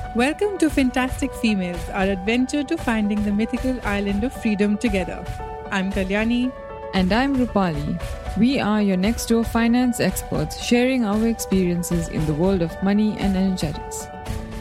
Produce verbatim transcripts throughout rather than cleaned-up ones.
Welcome to Fantastic Females, our adventure to finding the mythical island of freedom together. I'm Kalyani. And I'm Rupali. We are your next door finance experts sharing our experiences in the world of money and energetics.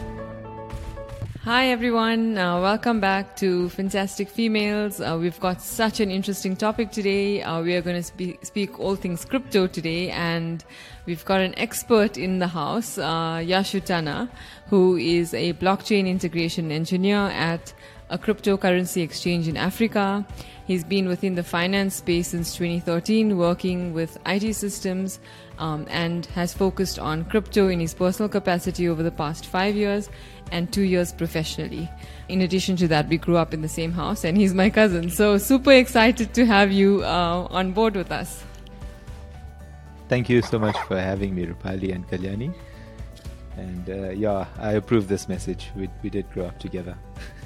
Hi everyone, uh, welcome back to Fantastic Females. Uh, we've got such an interesting topic today. Uh, we are going to spe- speak all things crypto today, and we've got an expert in the house, uh, Yashu Tana, who is a blockchain integration engineer at a cryptocurrency exchange in Africa. He's been within the finance space since twenty thirteen, working with I T systems, um, and has focused on crypto in his personal capacity over the past five years and two years professionally. In addition to that, we grew up in the same house, and he's my cousin. So super excited to have you uh, on board with us. Thank you so much for having me, Rupali and Kalyani. And uh, yeah, I approve this message. We, we did grow up together.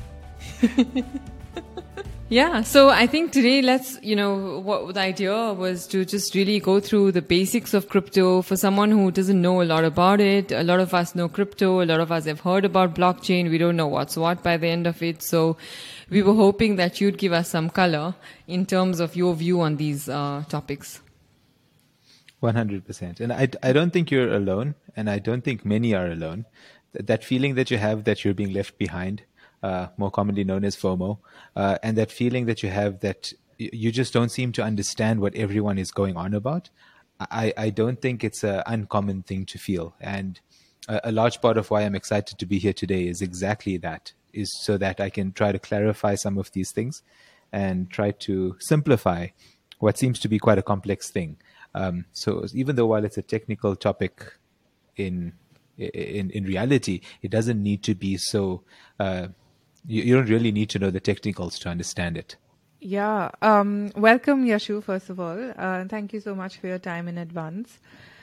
Yeah, so I think today let's, you know, what the idea was to just really go through the basics of crypto for someone who doesn't know a lot about it. A lot of us know crypto, a lot of us have heard about blockchain. We don't know what's what by the end of it. So we were hoping that you'd give us some color in terms of your view on these uh, topics. one hundred percent. And I, I don't think you're alone, and I don't think many are alone. That feeling that you have that you're being left behind, Uh, more commonly known as FOMO, uh, and that feeling that you have that y- you just don't seem to understand what everyone is going on about. I, I don't think it's an uncommon thing to feel. And a, a large part of why I'm excited to be here today is exactly that, is so that I can try to clarify some of these things and try to simplify what seems to be quite a complex thing. Um, so even though while it's a technical topic in in, in reality, it doesn't need to be so... Uh, You, you don't really need to know the technicals to understand it. Yeah. Um, welcome, Yashu, first of all. Uh, thank you so much for your time in advance.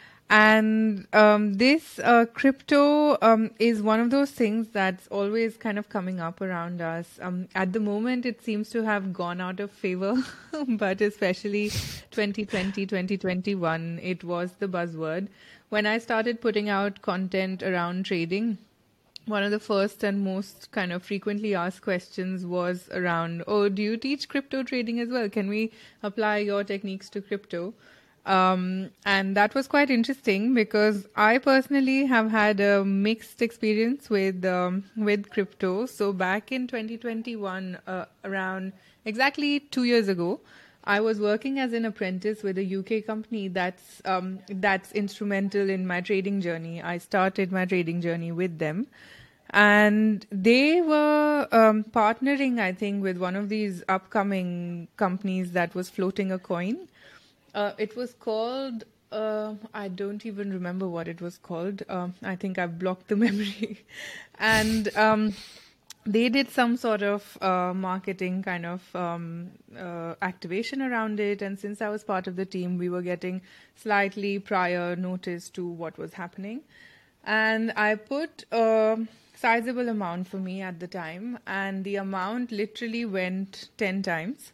And um, this uh, crypto um, is one of those things that's always kind of coming up around us. Um, at the moment, it seems to have gone out of favor, but especially twenty twenty, twenty twenty-one, it was the buzzword. When I started putting out content around trading, one of the first and most kind of frequently asked questions was around, oh, do you teach crypto trading as well? Can we apply your techniques to crypto? Um, and that was quite interesting because I personally have had a mixed experience with um, with crypto. So back in twenty twenty-one, uh, around exactly two years ago, I was working as an apprentice with a U K company that's um, that's instrumental in my trading journey. I started my trading journey with them. And they were um, partnering, I think, with one of these upcoming companies that was floating a coin. Uh, it was called, uh, I don't even remember what it was called. Um, I think I've blocked the memory. and um, they did some sort of uh, marketing kind of um, uh, activation around it. And since I was part of the team, we were getting slightly prior notice to what was happening. And I put a sizable amount for me at the time, and the amount literally went ten times,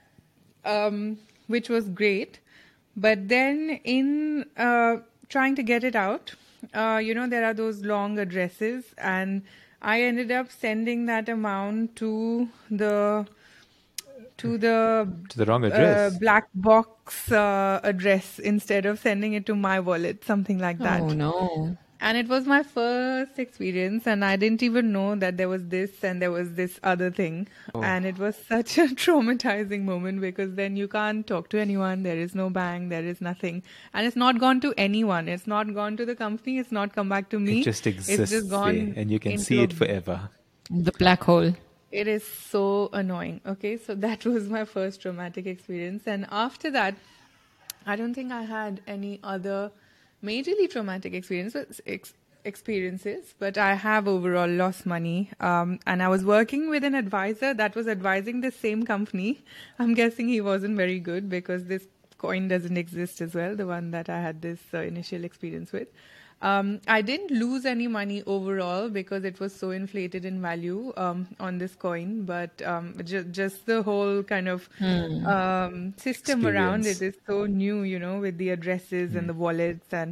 um, which was great. But then in uh, trying to get it out, uh, you know, there are those long addresses, and I ended up sending that amount to the to the To the wrong address. uh, black box uh, address instead of sending it to my wallet, something like that. Oh no. And it was my first experience, and I didn't even know that there was this and there was this other thing. Oh. And it was such a traumatizing moment because then you can't talk to anyone. There is no bank. There is nothing. And it's not gone to anyone. It's not gone to the company. It's not come back to me. It just exists It's just gone there, and you can into see a- it forever. The black hole. It is so annoying. Okay, so that was my first traumatic experience. And after that, I don't think I had any other majorly traumatic experiences, ex- experiences, but I have overall lost money. Um, and I was working with an advisor that was advising the same company. I'm guessing he wasn't very good because this coin doesn't exist as well, the one that I had this uh, initial experience with. Um, I didn't lose any money overall because it was so inflated in value um, on this coin, but um, ju- just the whole kind of Hmm. um, system around Experience. it is so new, you know, with the addresses and the wallets and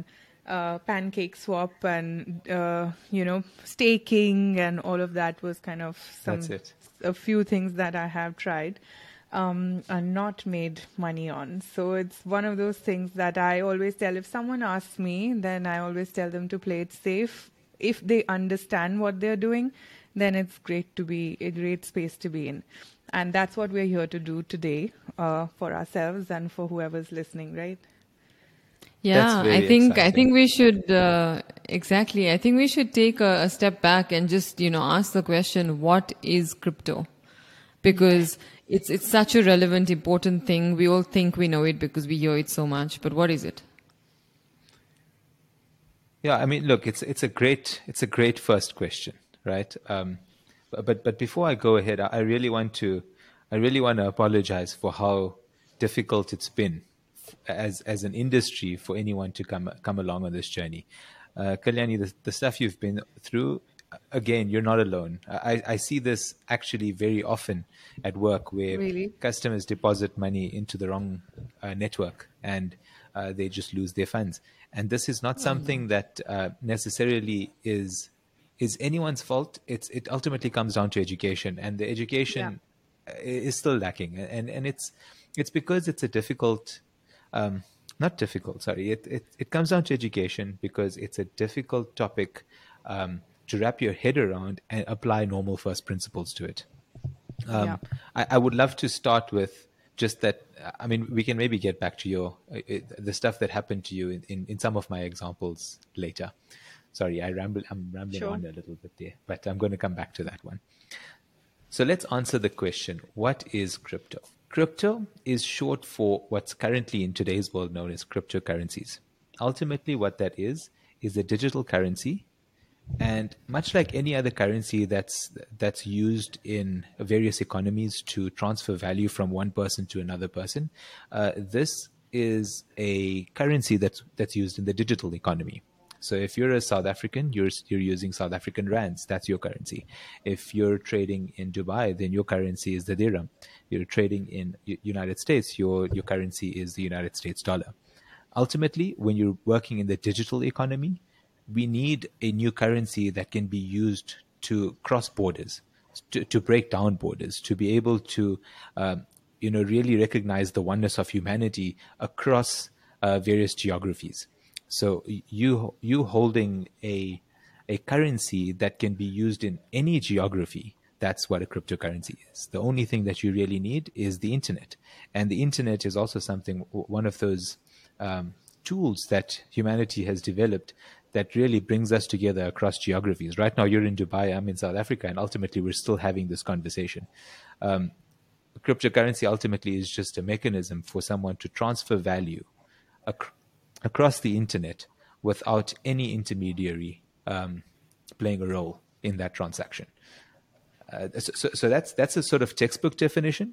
uh, pancake swap and, uh, you know, staking and all of that was kind of some, That's it. a few things that I have tried um, and not made money on. So it's one of those things that I always tell, if someone asks me, then I always tell them to play it safe. If they understand what they're doing, then it's great to be a great space to be in. And that's what we're here to do today uh, for ourselves and for whoever's listening, right? Yeah, very I think exciting. I think we should uh, exactly. I think we should take a, a step back and just you know ask the question: what is crypto? Because it's it's such a relevant, important thing. We all think we know it because we hear it so much. But what is it? Yeah, I mean, look, it's it's a great it's a great first question, right? Um, but but before I go ahead, I really want to I really want to apologize for how difficult it's been as as an industry for anyone to come come along on this journey. Uh, Kalyani, the, the stuff you've been through, again, you're not alone. I, I see this actually very often at work where Really? customers deposit money into the wrong uh, network and uh, they just lose their funds. And this is not something that uh, necessarily is is anyone's fault. It's it ultimately comes down to education, and the education uh, is still lacking. And and it's it's because it's a difficult. Um, not difficult, sorry. It, it it comes down to education because it's a difficult topic um, to wrap your head around and apply normal first principles to it. Um, Yeah. I, I would love to start with just that. I mean, we can maybe get back to your uh, it, the stuff that happened to you in, in, in some of my examples later. Sorry, I ramble. I'm rambling Sure. on a little bit there, but I'm going to come back to that one. So let's answer the question: what is crypto? Crypto is short for what's currently in today's world known as cryptocurrencies. Ultimately, what that is, is a digital currency. And much like any other currency that's that's used in various economies to transfer value from one person to another person, uh, this is a currency that's that's used in the digital economy. So if you're a South African, you're you're using South African rands. That's your currency. If you're trading in Dubai, then your currency is the dirham. You're trading in U- United States, your your currency is the United States dollar. Ultimately, when you're working in the digital economy, we need a new currency that can be used to cross borders, to, to break down borders, to be able to, um, you know, really recognize the oneness of humanity across uh, various geographies. So you you holding a a currency that can be used in any geography, that's what a cryptocurrency is. The only thing that you really need is the internet, and the internet is also something one of those um, tools that humanity has developed that really brings us together across geographies. Right now, you're in Dubai, I'm in South Africa, and ultimately, we're still having this conversation. Um, cryptocurrency ultimately is just a mechanism for someone to transfer value ac- across the internet without any intermediary um, playing a role in that transaction. Uh, so, so, so that's that's a sort of textbook definition.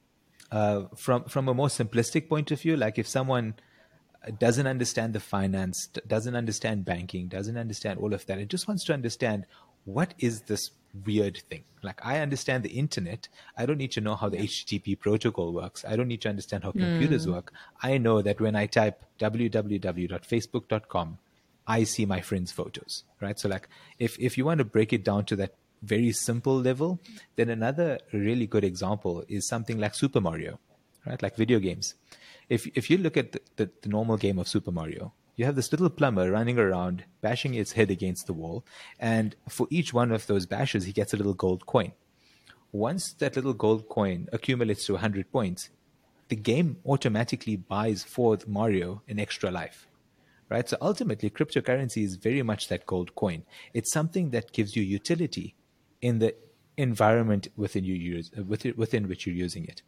Uh, from from a more simplistic point of view, like if someone doesn't understand the finance, doesn't understand banking, doesn't understand all of that, it just wants to understand what is this weird thing. Like I understand the internet, I don't need to know how the H T T P protocol works. I don't need to understand how computers Mm. work. I know that when I type w w w dot facebook dot com, I see my friends' photos, right? So like if if you want to break it down to that very simple level, then another really good example is something like Super Mario, right? Like video games. If if you look at the, the, the normal game of Super Mario, you have this little plumber running around, bashing his head against the wall, and for each one of those bashes, he gets a little gold coin. Once that little gold coin accumulates to one hundred points, the game automatically buys for Mario an extra life. Right? So ultimately, cryptocurrency is very much that gold coin. It's something that gives you utility in the environment within you use within, within which you're using it.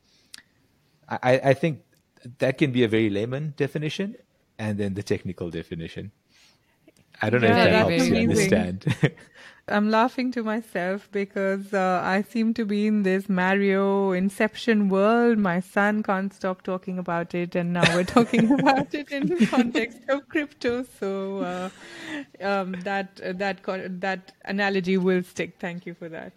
I, I think that can be a very layman definition, and then the technical definition. I don't know Yeah, if that that's helps you amazing. understand. I'm laughing to myself because uh, I seem to be in this Mario Inception world. My son can't stop talking about it, and now we're talking about it in the context of crypto. So uh, um, that uh, that co- that analogy will stick. Thank you for that.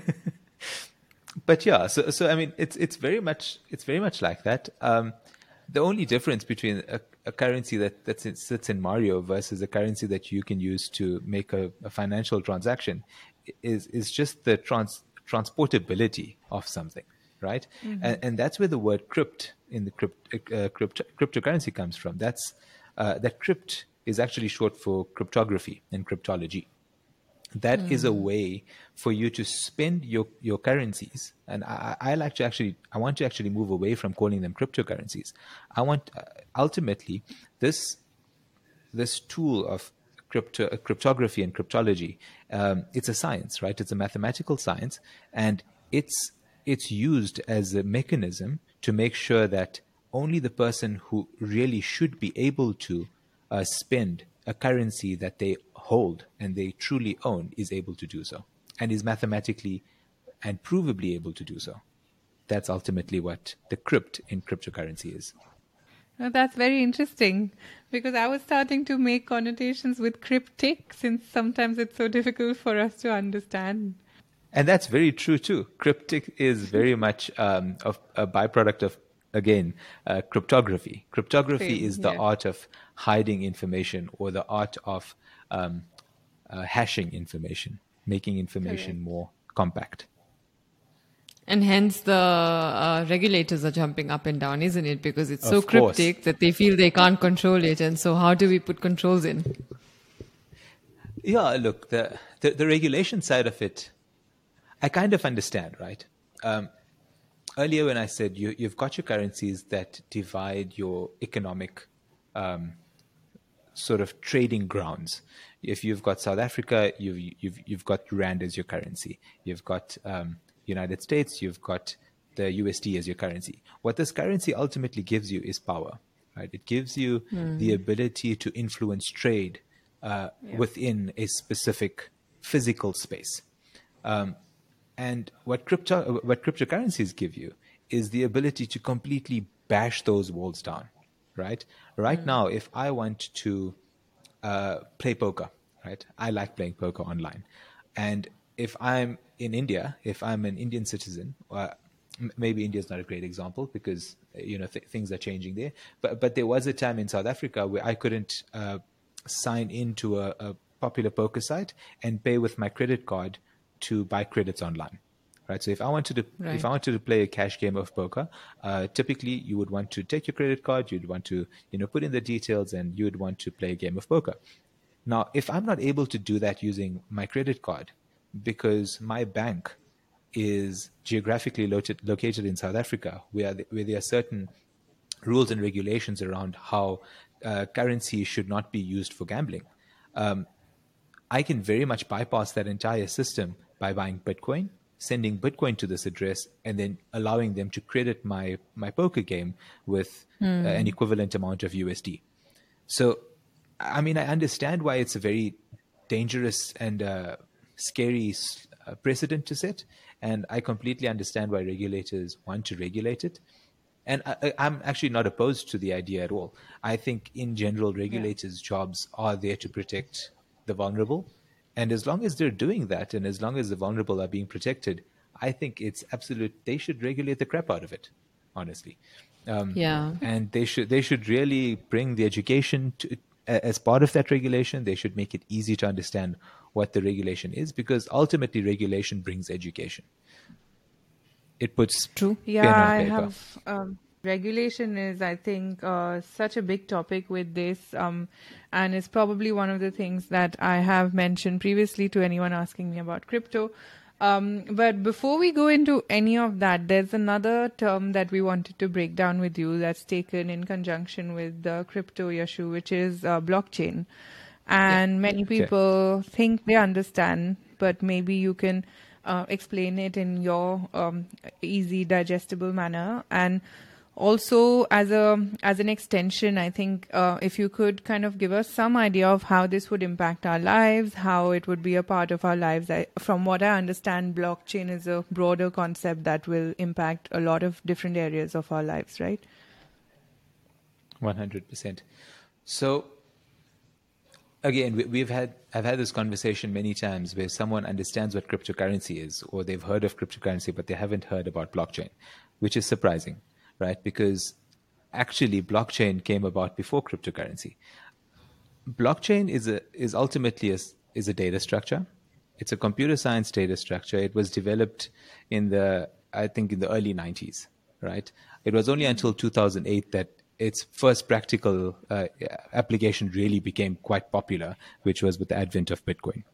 But yeah, so so I mean, it's it's very much it's very much like that. Um, the only difference between a, a currency that that sits in Mario versus a currency that you can use to make a, a financial transaction is is just the trans transportability of something, right? Mm-hmm. And, and that's where the word crypt in the crypt, uh, crypt, cryptocurrency comes from. That's uh, that crypt is actually short for cryptography and cryptology. That mm. is a way for you to spend your, your currencies. And I, I like to actually, I want to actually move away from calling them cryptocurrencies. I want, uh, ultimately, this, this tool of crypto, uh, cryptography and cryptology, um, it's a science, right? It's a mathematical science. And it's, it's used as a mechanism to make sure that only the person who really should be able to uh, spend a currency that they hold and they truly own is able to do so, and is mathematically and provably able to do so. That's ultimately what the crypt in cryptocurrency is. Now, that's very interesting, because I was starting to make connotations with cryptic, since sometimes it's so difficult for us to understand. And that's very true too. Cryptic is very much um, of a byproduct of, again, uh, cryptography. Cryptography Same, is the yeah. art of hiding information, or the art of um, uh, hashing information, making information Correct. more compact. And hence the uh, regulators are jumping up and down, isn't it? Because it's so of cryptic course. that they feel they can't control it. And so how do we put controls in? Yeah, look, the, the, the regulation side of it, I kind of understand, right? Um, earlier when I said you, you've got your currencies that divide your economic um, sort of trading grounds. If you've got South Africa, you've, you've, you've got Rand as your currency. You've got um, United States, you've got the U S D as your currency. What this currency ultimately gives you is power, right? It gives you mm. the ability to influence trade uh, yeah. within a specific physical space. Um, And what crypto, what cryptocurrencies give you is the ability to completely bash those walls down, right? Right mm. now, if I want to uh, play poker, right? I like playing poker online. And if I'm in India, if I'm an Indian citizen, uh, maybe India is not a great example because, you know, th- things are changing there. But, but there was a time in South Africa where I couldn't uh, sign into a, a popular poker site and pay with my credit card to buy credits online, right? So if I wanted to, right. if I wanted to play a cash game of poker, uh, typically you would want to take your credit card, you'd want to, you know, put in the details, and you would want to play a game of poker. Now, if I'm not able to do that using my credit card because my bank is geographically located, located in South Africa, where, the, where there are certain rules and regulations around how uh, currency should not be used for gambling, um, I can very much bypass that entire system by buying Bitcoin, sending Bitcoin to this address, and then allowing them to credit my, my poker game with mm. uh, an equivalent amount of U S D. So, I mean, I understand why it's a very dangerous and uh, scary uh, precedent to set, and I completely understand why regulators want to regulate it. And I, I'm actually not opposed to the idea at all. I think, in general, regulators' yeah. jobs are there to protect the vulnerable. And as long as they're doing that, and as long as the vulnerable are being protected, I think it's absolute. They should regulate the crap out of it, honestly. Um, yeah. And they should they should really bring the education to, as part of that regulation. They should make it easy to understand what the regulation is, because ultimately regulation brings education. It puts True. Yeah, pen on I paper. have. Um, regulation is, I think, uh, such a big topic with this, um, and it's probably one of the things that I have mentioned previously to anyone asking me about crypto. Um, but before we go into any of that, there's another term that we wanted to break down with you that's taken in conjunction with the crypto, Yashu, which is uh, blockchain. And yeah. many people okay. think they understand, but maybe you can uh, explain it in your um, easy, digestible manner. And also, as a as an extension, I think uh, if you could kind of give us some idea of how this would impact our lives, how it would be a part of our lives. I, from what I understand, blockchain is a broader concept that will impact a lot of different areas of our lives, right? one hundred percent. So, again, we, we've had I've had this conversation many times where someone understands what cryptocurrency is, or they've heard of cryptocurrency, but they haven't heard about blockchain, which is surprising. Right, because actually blockchain came about before cryptocurrency. Blockchain is a is ultimately a, is a data structure. It's a computer science data structure. It was developed in the I think in the early nineties, right? It was only until two thousand eight that its first practical uh, application really became quite popular, which was with the advent of Bitcoin.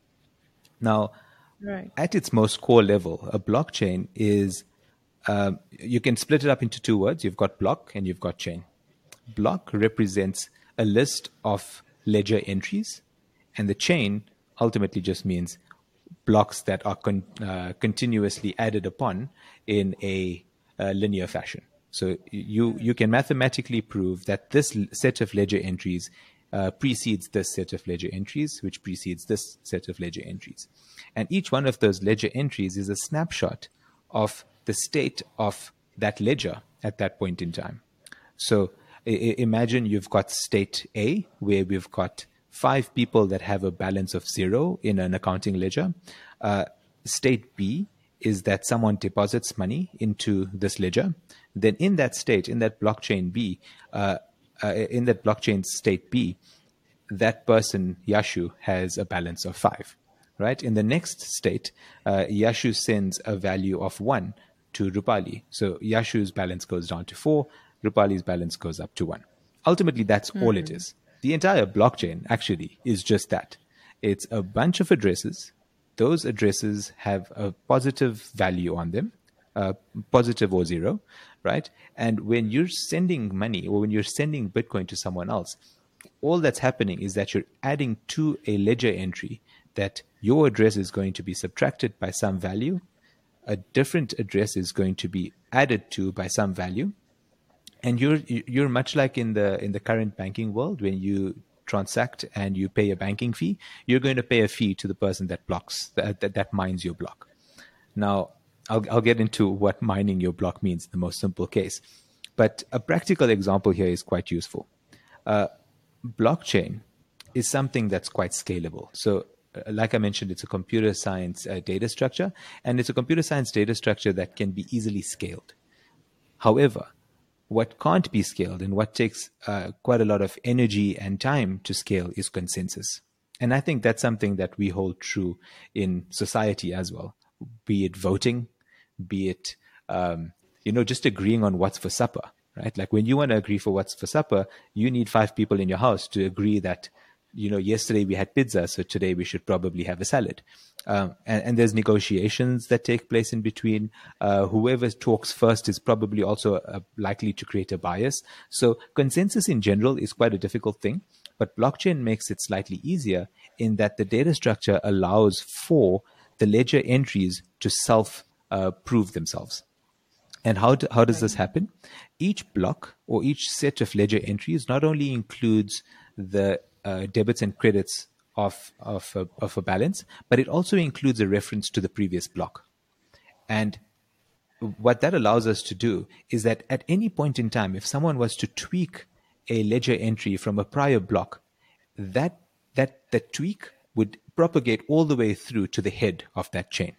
Now, Right. at its most core level, a blockchain is, um, you can split it up into two words. You've got block and you've got chain. Block represents a list of ledger entries, and the chain ultimately just means blocks that are con- uh, continuously added upon in a, a linear fashion. So you you can mathematically prove that this set of ledger entries uh, precedes this set of ledger entries, which precedes this set of ledger entries. And each one of those ledger entries is a snapshot of the state of that ledger at that point in time. So I- imagine you've got state A, where we've got five people that have a balance of zero in an accounting ledger. Uh, state B is that someone deposits money into this ledger. Then in that state, in that blockchain B, uh, uh, in that blockchain state B, that person, Yashu, has a balance of five, right? In the next state, uh, Yashu sends a value of one to Rupali. So Yashu's balance goes down to four, Rupali's balance goes up to one. Ultimately, that's all it is. The entire blockchain actually is just that. It's a bunch of addresses. Those addresses have a positive value on them, uh, positive or zero, right? And when you're sending money or when you're sending Bitcoin to someone else, all that's happening is that you're adding to a ledger entry that your address is going to be subtracted by some value, a different address is going to be added to by some value, and you're you're much like in the in the current banking world. When you transact and you pay a banking fee, you're going to pay a fee to the person that blocks that that, that mines your block. Now, I'll I'll get into what mining your block means in the most simple case, but a practical example here is quite useful. Uh, blockchain is something that's quite scalable. So, uh, like I mentioned, it's a computer science uh, data structure, and it's a computer science data structure that can be easily scaled. However, what can't be scaled and what takes uh, quite a lot of energy and time to scale is consensus. And I think that's something that we hold true in society as well, be it voting, be it, um, you know, just agreeing on what's for supper, right? Like when you want to agree for what's for supper, you need five people in your house to agree that, you know, yesterday we had pizza, so today we should probably have a salad. Um, and, and there's negotiations that take place in between. Uh, whoever talks first is probably also uh, likely to create a bias. So consensus in general is quite a difficult thing, but blockchain makes it slightly easier in that the data structure allows for the ledger entries to self uh, prove themselves. And how do, how does this happen? Each block or each set of ledger entries not only includes the uh, debits and credits of of a, of a balance, but it also includes a reference to the previous block. And what that allows us to do is that at any point in time, if someone was to tweak a ledger entry from a prior block, that that that tweak would propagate all the way through to the head of that chain.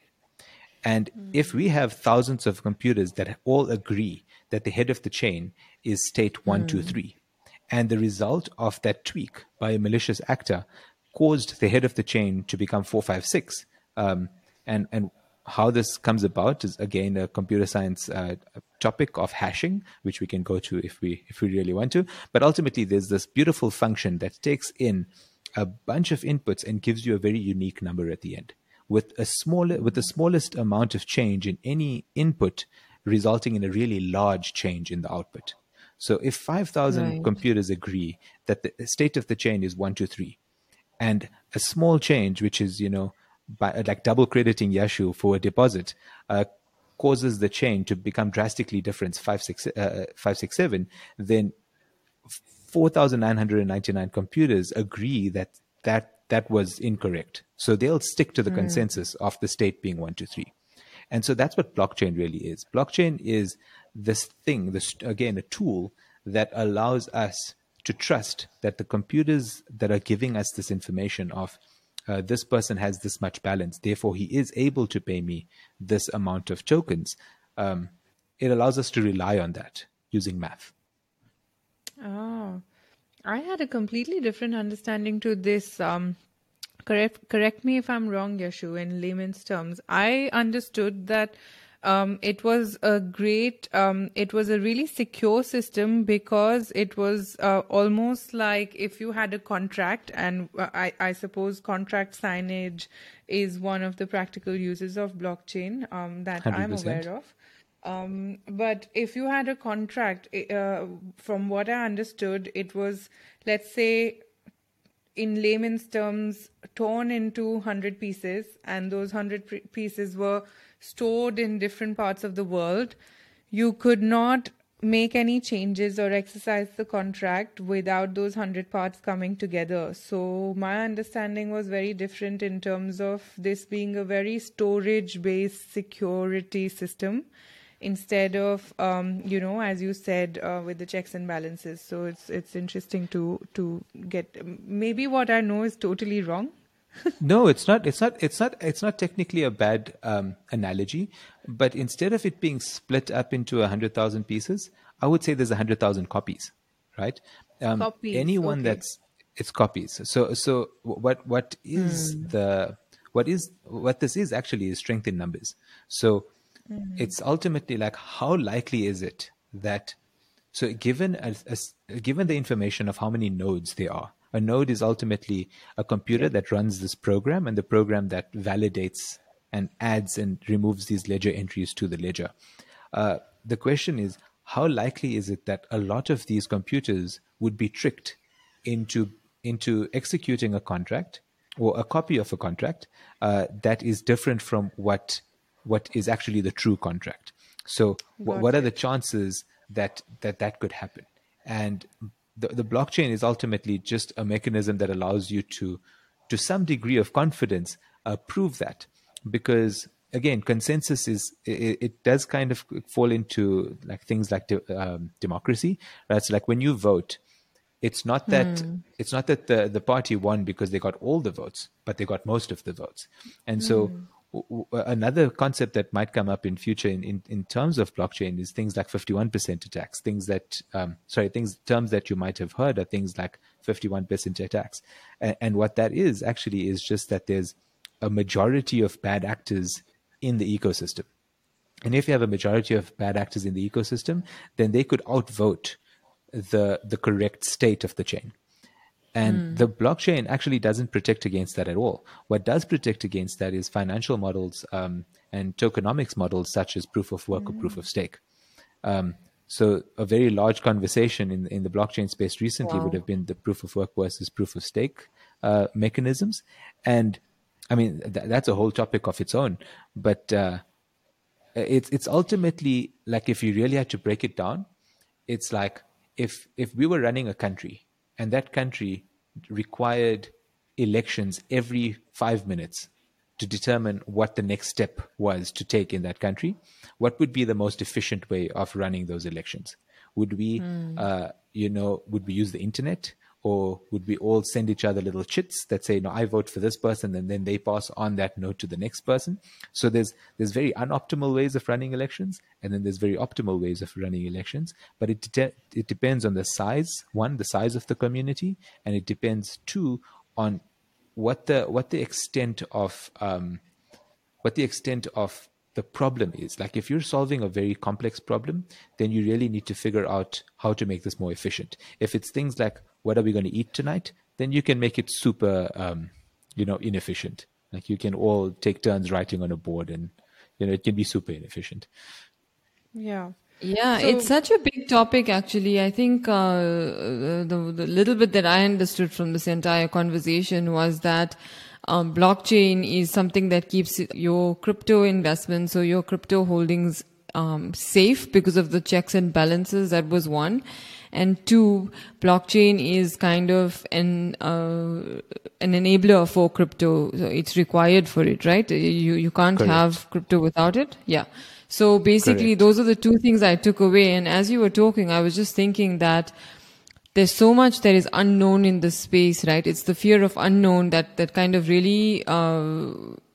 And mm. if we have thousands of computers that all agree that the head of the chain is state one, mm. two, three, and the result of that tweak by a malicious actor caused the head of the chain to become four, five, six, um, and and how this comes about is again a computer science uh, topic of hashing, which we can go to if we if we really want to. But ultimately, there's this beautiful function that takes in a bunch of inputs and gives you a very unique number at the end, with a smaller with the smallest amount of change in any input, resulting in a really large change in the output. So, if five thousand right. computers agree that the state of the chain is one, two, three, and a small change, which is you know by like double crediting Yashu for a deposit, uh, causes the chain to become drastically different, five, six, uh, five, six, seven, then four thousand nine hundred ninety-nine computers agree that that that was incorrect. So they'll stick to the mm. consensus of the state being one, two, three. And so that's what blockchain really is. Blockchain is this thing, this again, a tool that allows us to trust that the computers that are giving us this information of uh, this person has this much balance, therefore he is able to pay me this amount of tokens. Um, it allows us to rely on that using math. Oh, I had a completely different understanding to this. Um, correct, correct me if I'm wrong, Yashu, in layman's terms. I understood that um, it was a great, um, it was a really secure system because it was uh, almost like if you had a contract, and uh, I, I suppose contract signage is one of the practical uses of blockchain um, that I'm one hundred percent. aware of. Um, but if you had a contract, uh, from what I understood, it was, let's say, in layman's terms, torn into one hundred pieces, and those one hundred p- pieces were stored in different parts of the world. You could not make any changes or exercise the contract without those one hundred parts coming together. So my understanding was very different in terms of this being a very storage-based security system, instead of um, you know, as you said, uh, with the checks and balances. So it's it's interesting to to get, maybe what I know is totally wrong. No, it's not. It's not. It's not. It's not technically a bad um, analogy, but instead of it being split up into a hundred thousand pieces, I would say there's a hundred thousand copies, right? Um, Copies, anyone okay. that's it's copies. So so what what is the what is what this is actually is strength in numbers. So it's ultimately like, how likely is it that, so given a, a, given the information of how many nodes there are, a node is ultimately a computer that runs this program, and the program that validates and adds and removes these ledger entries to the ledger. Uh, the question is, how likely is it that a lot of these computers would be tricked into into executing a contract or a copy of a contract uh, that is different from what what is actually the true contract? So w- what are the chances that that, that could happen? And the, the blockchain is ultimately just a mechanism that allows you to, to some degree of confidence, uh, prove that. Because again, consensus is, it, it does kind of fall into like things like de- um, democracy. Right? So like when you vote, it's not that hmm. it's not that the, the party won because they got all the votes, but they got most of the votes. And so hmm. w- w- another concept that might come up in future in, in, in terms of blockchain is things like fifty-one percent attacks. Things that um, sorry, things terms that you might have heard are things like fifty-one percent attacks. And, and what that is actually is just that there's a majority of bad actors in the ecosystem. And if you have a majority of bad actors in the ecosystem, then they could outvote the the correct state of the chain. And mm. the blockchain actually doesn't protect against that at all. What does protect against that is financial models um, and tokenomics models such as proof of work mm. or proof of stake. Um, so a very large conversation in, in the blockchain space recently wow. would have been the proof of work versus proof of stake uh, mechanisms. And I mean, th- that's a whole topic of its own. But uh, it's it's ultimately like, if you really had to break it down, it's like, if if we were running a country and that country required elections every five minutes to determine what the next step was to take in that country, what would be the most efficient way of running those elections? Would we, mm. uh, you know, would we use the internet? Or would we all send each other little chits that say, no, I vote for this person, and then they pass on that note to the next person? So there's there's very unoptimal ways of running elections, and then there's very optimal ways of running elections. But it de- it depends on the size, one, the size of the community, and it depends, two, on what the what the extent of um, what the extent of the problem is. Like, if you're solving a very complex problem, then you really need to figure out how to make this more efficient. If it's things like, what are we going to eat tonight? Then you can make it super, um, you know, inefficient. Like, you can all take turns writing on a board, and, you know, it can be super inefficient. Yeah. Yeah, So, it's such a big topic, actually. I think uh, the, the little bit that I understood from this entire conversation was that um, blockchain is something that keeps your crypto investments or your crypto holdings um, safe because of the checks and balances. That was one. And two, blockchain is kind of an uh, an enabler for crypto. So it's required for it, right? You you can't Correct. have crypto without it. Yeah. So basically, Correct. those are the two things I took away. And as you were talking, I was just thinking that there's so much that is unknown in this space, right? It's the fear of unknown that, that kind of really uh,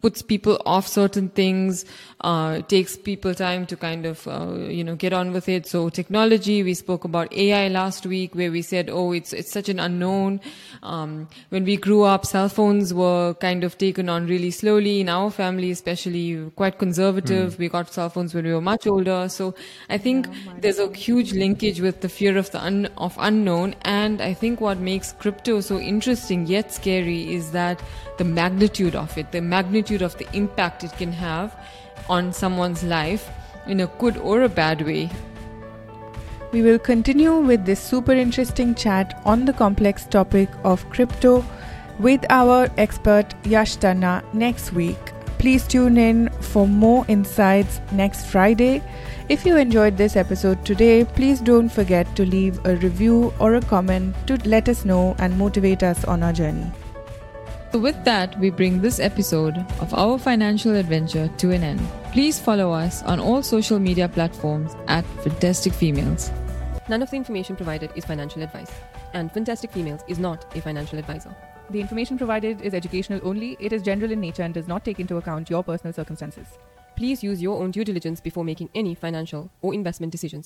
puts people off certain things, uh, takes people time to kind of, uh, you know, get on with it. So technology, we spoke about A I last week where we said, oh, it's, it's such an unknown. Um, when we grew up, cell phones were kind of taken on really slowly. In our family, especially, quite conservative. Mm. We got cell phones when we were much older. So I think yeah, there's a huge linkage with the fear of the un- of unknown. And I think what makes crypto so interesting yet scary is that the magnitude of it, the magnitude of the impact it can have on someone's life in a good or a bad way. We will continue with this super interesting chat on the complex topic of crypto with our expert Yash Tanna next week. Please tune in for more insights next Friday. If you enjoyed this episode today, please don't forget to leave a review or a comment to let us know and motivate us on our journey. So with that, we bring this episode of our financial adventure to an end. Please follow us on all social media platforms at Fantastic Females. None of the information provided is financial advice, and Fantastic Females is not a financial advisor. The information provided is educational only. It is general in nature and does not take into account your personal circumstances. Please use your own due diligence before making any financial or investment decisions.